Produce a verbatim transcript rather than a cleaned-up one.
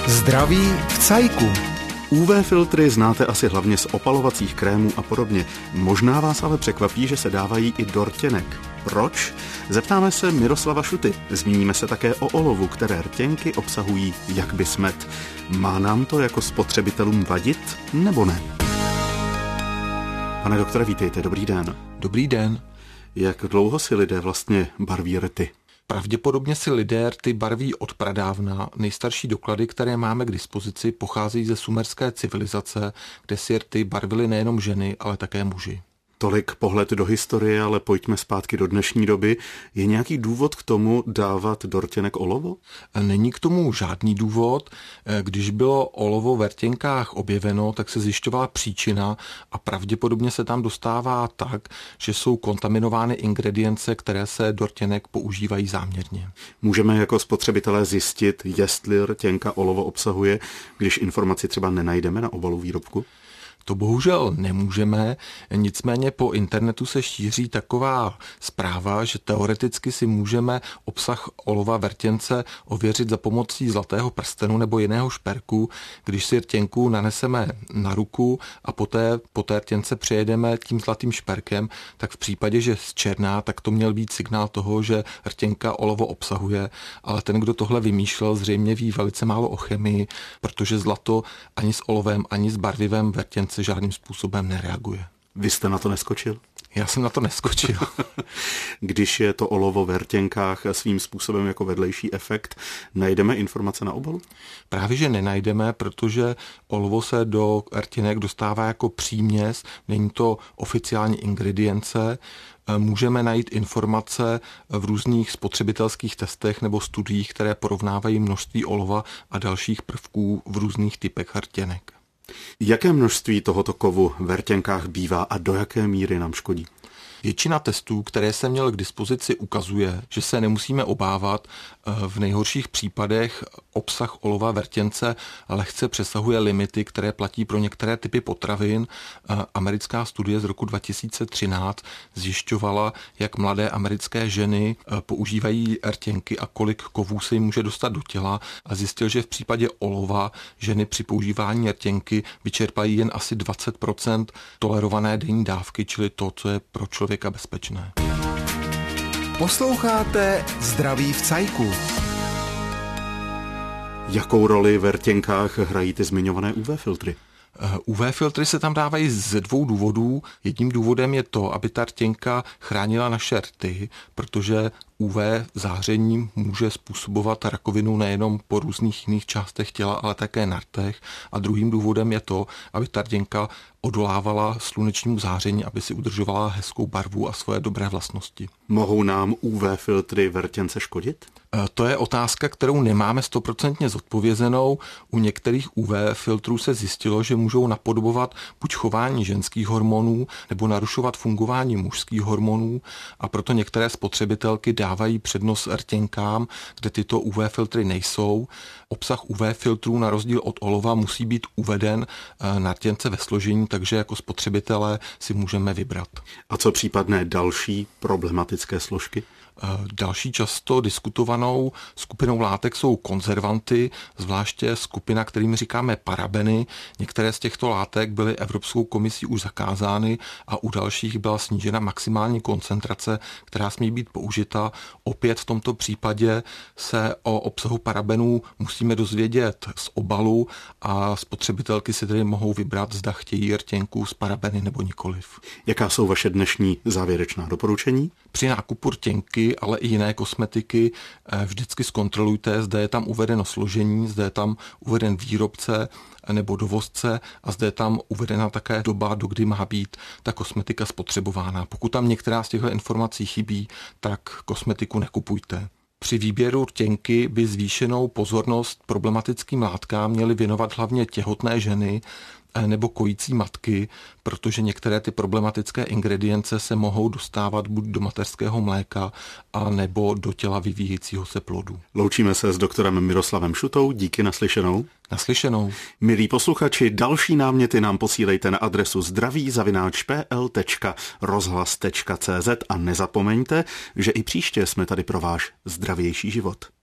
Zdraví v cajku. ú vé filtry znáte asi hlavně z opalovacích krémů a podobně. Možná vás ale překvapí, že se dávají i do rtěnek. Proč? Zeptáme se Miroslava Šuty. Zmíníme se také o olovu, které rtěnky obsahují jak by smet. Má nám to jako spotřebitelům vadit, nebo ne? Pane doktore, vítejte, dobrý den. Dobrý den. Jak dlouho si lidé vlastně barví rty? Pravděpodobně si lidé rty barví od pradávna. Nejstarší doklady, které máme k dispozici, pocházejí ze sumerské civilizace, kde si rty barvily nejenom ženy, ale také muži. Tolik pohled do historie, ale pojďme zpátky do dnešní doby. Je nějaký důvod k tomu dávat do rtěnek olovo? Není k tomu žádný důvod. Když bylo olovo ve rtěnkách objeveno, tak se zjišťovala příčina a pravděpodobně se tam dostává tak, že jsou kontaminovány ingredience, které se do rtěnek používají záměrně. Můžeme jako spotřebitelé zjistit, jestli rtěnka olovo obsahuje, když informaci třeba nenajdeme na obalu výrobku? To bohužel nemůžeme, nicméně po internetu se šíří taková zpráva, že teoreticky si můžeme obsah olova v rtěnce ověřit za pomocí zlatého prstenu nebo jiného šperku, když si rtěnku naneseme na ruku a poté po té rtěnce přejedeme tím zlatým šperkem, tak v případě, že zčerná, tak to měl být signál toho, že rtěnka olovo obsahuje, ale ten, kdo tohle vymýšlel, zřejmě ví velice málo o chemii, protože zlato ani s olovem, ani s barvivem v rtěnce žádným způsobem nereaguje. Vy jste na to neskočil? Já jsem na to neskočil. Když je to olovo ve rtěnkách svým způsobem jako vedlejší efekt, najdeme informace na obalu? Právě, že nenajdeme, protože olovo se do rtěnek dostává jako příměs, není to oficiální ingredience. Můžeme najít informace v různých spotřebitelských testech nebo studiích, které porovnávají množství olova a dalších prvků v různých typech rtěnek. Jaké množství tohoto kovu ve rtěnkách bývá a do jaké míry nám škodí? Většina testů, které jsem měl k dispozici, ukazuje, že se nemusíme obávat. V nejhorších případech obsah olova v rtěnce lehce přesahuje limity, které platí pro některé typy potravin. Americká studie z roku dva tisíce třináct zjišťovala, jak mladé americké ženy používají rtěnky a kolik kovů se jim může dostat do těla, a zjistil, že v případě olova ženy při používání rtěnky vyčerpají jen asi dvacet procent tolerované denní dávky, čili to, co je pro člověka bezpečné. Posloucháte Zdraví v cajku. Jakou roli ve rtěnkách hrají ty zmiňované ú vé filtry? ú vé filtry se tam dávají ze dvou důvodů. Jedním důvodem je to, aby ta rtěnka chránila naše rty, protože ú vé záření může způsobovat rakovinu nejenom po různých jiných částech těla, ale také na rtech. A druhým důvodem je to, aby ta rtěnka odolávala slunečnímu záření, aby si udržovala hezkou barvu a svoje dobré vlastnosti. Mohou nám ú vé filtry ve rtěnce škodit? To je otázka, kterou nemáme stoprocentně zodpovězenou. U některých ú vé filtrů se zjistilo, že můžou napodobovat buď chování ženských hormonů nebo narušovat fungování mužských hormonů, a proto některé spotřebitelky dávají přednost rtěnkám, kde tyto ú vé filtry nejsou. Obsah ú vé filtrů na rozdíl od olova musí být uveden na rtěnce ve složení, takže jako spotřebitelé si můžeme vybrat. A co případné další problematické složky? Další často diskutovanou skupinou látek jsou konzervanty, zvláště skupina, kterým říkáme parabeny. Některé z těchto látek byly Evropskou komisí už zakázány a u dalších byla snížena maximální koncentrace, která smí být použita. Opět v tomto případě se o obsahu parabenů musíme dozvědět z obalu a spotřebitelky si tedy mohou vybrat, zda chtějí rtěnku z parabeny nebo nikoliv. Jaká jsou vaše dnešní závěrečná doporučení? Při nákupu rtěnky, ale i jiné kosmetiky vždycky zkontrolujte, zda je tam uvedeno složení, zda je tam uveden výrobce nebo dovozce a zda je tam uvedena také doba, do kdy má být ta kosmetika spotřebována. Pokud tam některá z těchto informací chybí, tak kosmetiku nekupujte. Při výběru rtěnky by zvýšenou pozornost problematickým látkám měly věnovat hlavně těhotné ženy nebo kojící matky, protože některé ty problematické ingredience se mohou dostávat buď do mateřského mléka, a nebo do těla vyvíjejícího se plodu. Loučíme se s doktorem Miroslavem Šutou, díky, naslyšenou. Naslyšenou. Milí posluchači, další náměty nám posílejte na adresu zdraví zavináč p l tečka rozhlas tečka c z a nezapomeňte, že i příště jsme tady pro váš zdravější život.